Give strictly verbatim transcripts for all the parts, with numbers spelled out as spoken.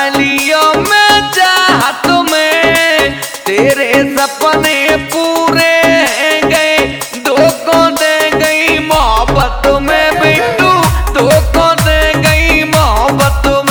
फसालियों में चाहत में तेरे सपने पूरे गए, धोखा दे गई मोहब्बत में बिट्टू, धोखा दे गई मोहब्बत में।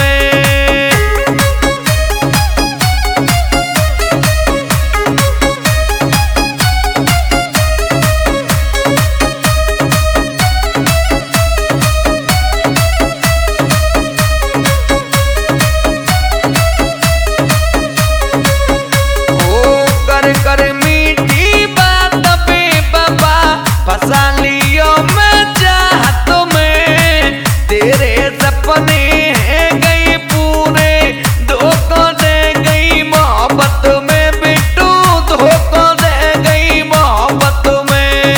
कर मीठी बात पे बाबा फसालियों में चाहत में तेरे सपने गई पूरे, धोखा दे गई मोहब्बत में बिट्टू, धोखा दे गई मोहब्बत में।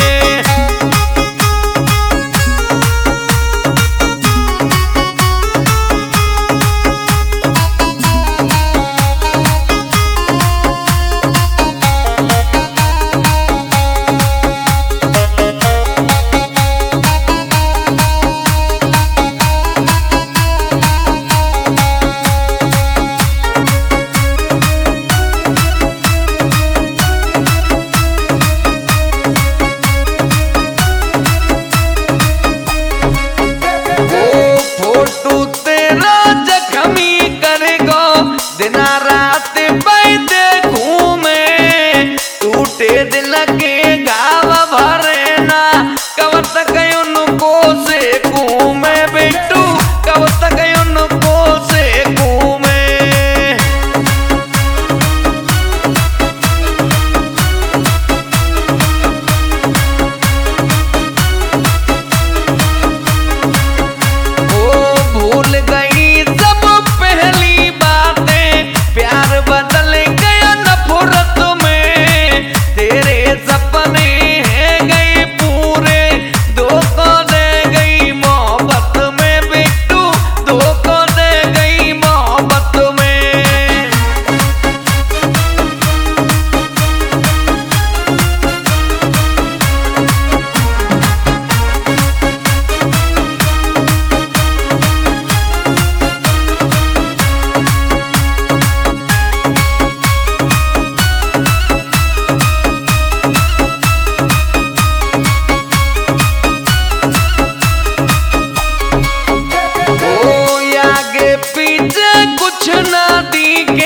दिना रात बैठ घूमे टूटे दिल के घाव भरे ना, कब तक उनको से घूमे बिट्टू, कब तक उनको से घूमे। ओ भूल गई सब पहली बातें, प्यार बदल गया नफरत में तेरे सपने गए पूरे, धोखा दे गई मोहब्बत में बिट्टू, धोखा दे गई मोहब्बत में। पीछे कुछ ना दिखे